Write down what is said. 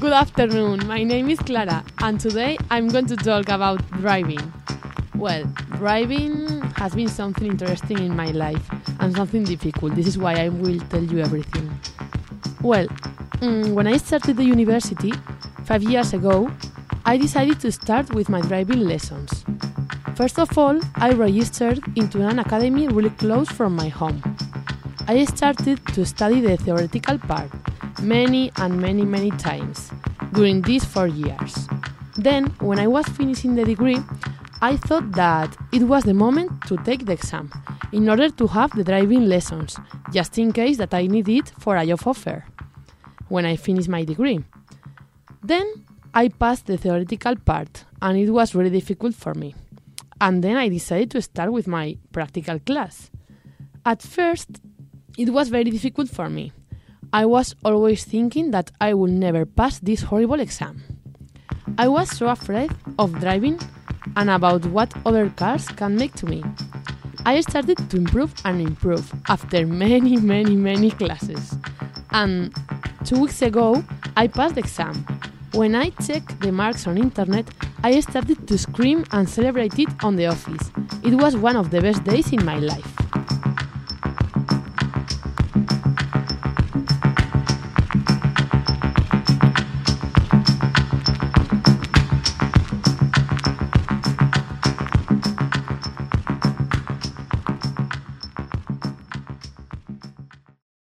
Good afternoon, my name is Clara and today I'm going to talk about driving. Well, driving has been something interesting in my life and something difficult. This is why I will tell you everything. Well, when I started the university 5 years ago, I decided to start with my driving lessons. First of all, I registered into an academy really close from my home. I started to study the theoretical part many times during these 4 years. Then, when I was finishing the degree, I thought that it was the moment to take the exam in order to have the driving lessons, just in case that I need it for a job offer when I finish my degree. Then I passed the theoretical part and it was really difficult for me. And then I decided to start with my practical class. At first, it was very difficult for me. I was always thinking that I would never pass this horrible exam. I was so afraid of driving and about what other cars can make to me. I started to improve after many classes. And 2 weeks ago, I passed the exam. When I checked the marks on internet, I started to scream and celebrate it on the office. It was one of the best days in my life.